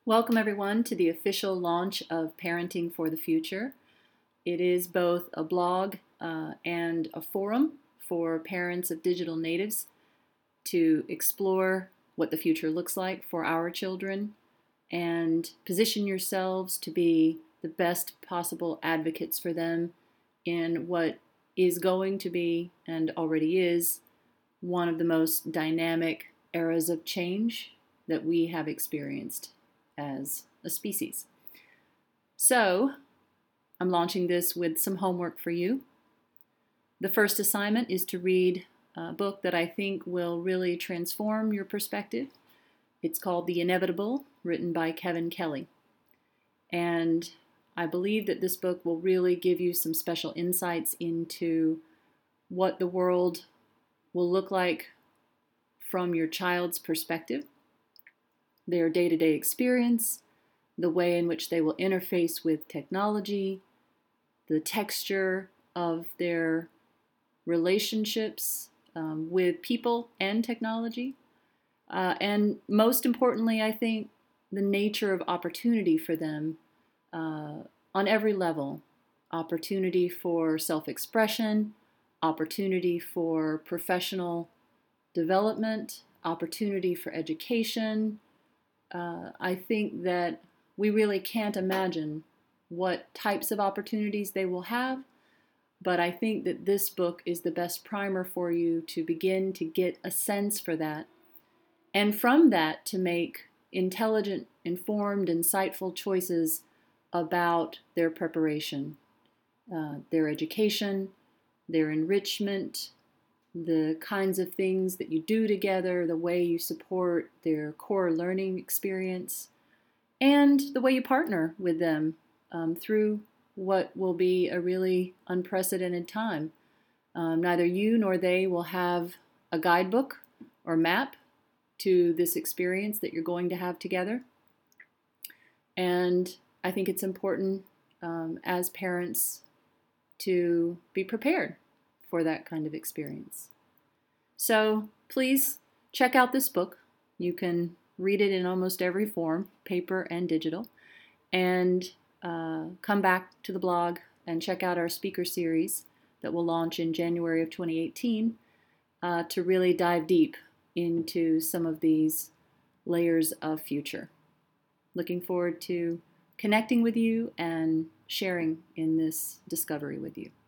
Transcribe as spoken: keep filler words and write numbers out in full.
Welcome everyone to the official launch of Parenting for the Future. It is both a blog uh, and a forum for parents of digital natives to explore what the future looks like for our children and position yourselves to be the best possible advocates for them in what is going to be and already is one of the most dynamic eras of change that we have experienced as a species. So, I'm launching this with some homework for you. The first assignment is to read a book that I think will really transform your perspective. It's called The Inevitable, written by Kevin Kelly. And I believe that this book will really give you some special insights into what the world will look like from your child's perspective, their day-to-day experience, the way in which they will interface with technology, the texture of their relationships um, with people and technology, uh, and most importantly, I think, the nature of opportunity for them uh, on every level. Opportunity for self-expression, opportunity for professional development, opportunity for education. Uh, I think that we really can't imagine what types of opportunities they will have, but I think that this book is the best primer for you to begin to get a sense for that, and from that to make intelligent, informed, insightful choices about their preparation, uh, their education, their enrichment, the kinds of things that you do together, the way you support their core learning experience, and the way you partner with them um, through what will be a really unprecedented time. Um, neither you nor they will have a guidebook or map to this experience that you're going to have together. And I think it's important um, as parents to be prepared for that kind of experience. So please check out this book. You can read it in almost every form, paper and digital, and uh, come back to the blog and check out our speaker series that will launch in January of twenty eighteen uh, to really dive deep into some of these layers of future. Looking forward to connecting with you and sharing in this discovery with you.